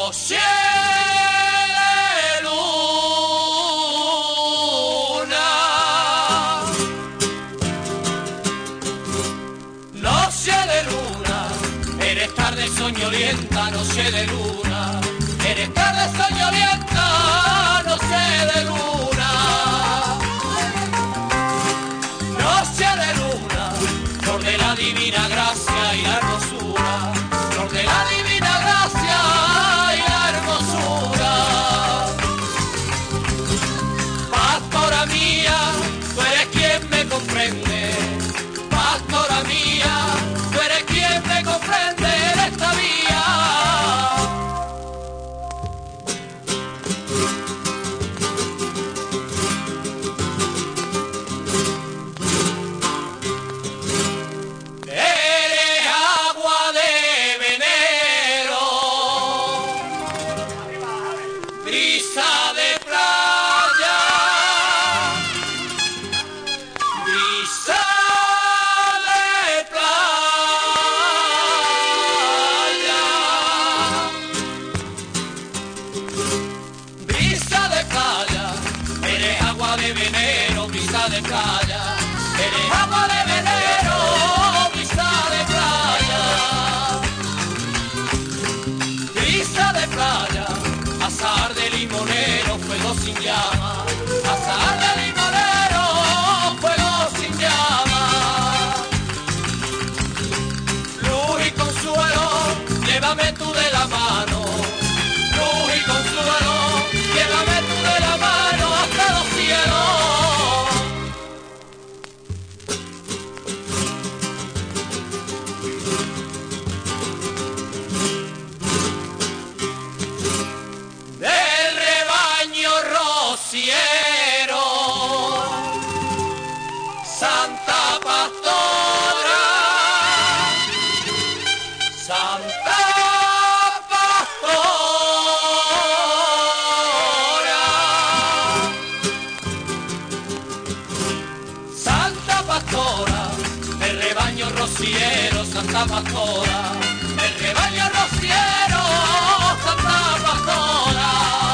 Noche de luna, noche de luna, eres tarde soñolienta, noche de luna, eres tarde soñolienta, noche de luna, noche de luna, flor de la divina gracia y la hermosura, flor de la divina gracia y la hermosura. Pastora mía, tú eres quien me comprende, pastora mía, tú eres quien me comprende en esta vía. Eres agua de venero, brisa de playa, brisa de playa, brisa de playa, eres agua de venero, brisa de playa, eres agua de venero, brisa de playa, brisa de playa, azahar de limonero, fuego sin llama, azahar de limonero, fuego sin llama, luz y consuelo, llévame tú de la mano, luz y consuelo, llévame tú de la mano hasta los cielos. Del rebaño rociero, Santa Pastora, Santa Pastora, Santa Pastora, del rebaño rociero, Santa Pastora, del rebaño rociero, Santa Pastora,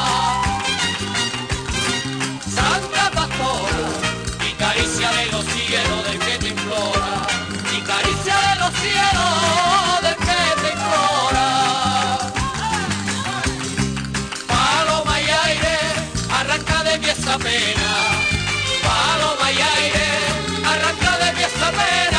Santa Pastora, y caricia de los cielos del que te implora, y caricia de los cielos del que te implora. Paloma y aire, arranca de mí esa pena, paloma y aire, arranca de mí esa pena.